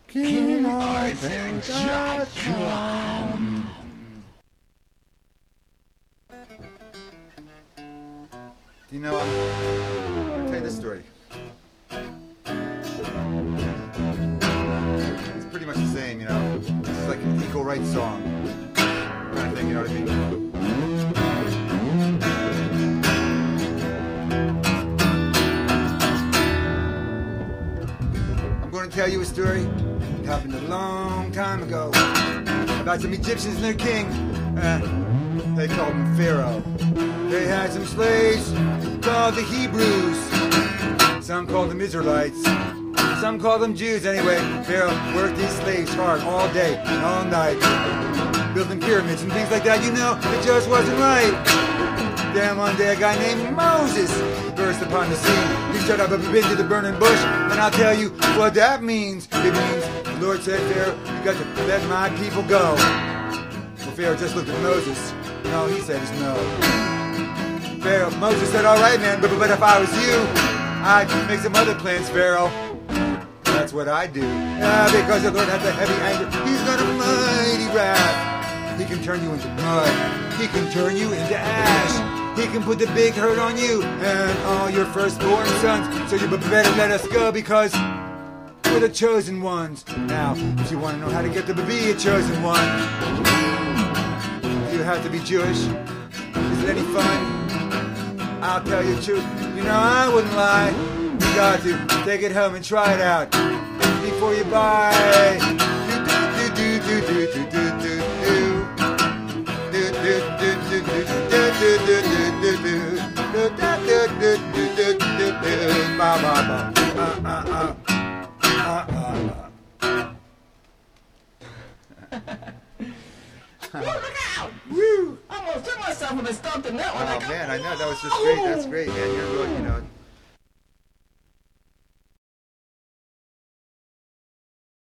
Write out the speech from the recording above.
KingArthur.com. Do you know, I'll tell you this story. It's pretty much the same, you know. It's like an equal rights song kind of thing, you know what I mean? I'm going to tell you a story that happened a long time ago about some Egyptians and their king. They called him Pharaoh. They had some slaves called the Hebrews. Some called them Israelites. Some called them Jews. Anyway, Pharaoh worked these slaves hard all day and all night, building pyramids and things like that. You know, it just wasn't right. Then one day a guy named Moses burst upon the scene. He showed up into the burning bush, and I'll tell you what that means. It means the Lord said, Pharaoh, you got to let my people go. Well, Pharaoh just looked at Moses, and all he said is no. Moses said, all right, man, but if I was you, I'd make some other plans, Pharaoh. That's what I do. Because the Lord has a heavy anger. He's got a mighty wrath. He can turn you into mud. He can turn you into ash. He can put the big hurt on you and all your firstborn sons. So you better let us go because we're the chosen ones. Now, if you want to know how to get to be a chosen one, you have to be Jewish. Is it any fun? I'll tell you the truth. You know, I wouldn't lie. You got to take it home and try it out before you buy. Look out! Woo! I almost took myself when I stopped in that one. Oh man, I know, that was just great. That's great, man. You're really, you know.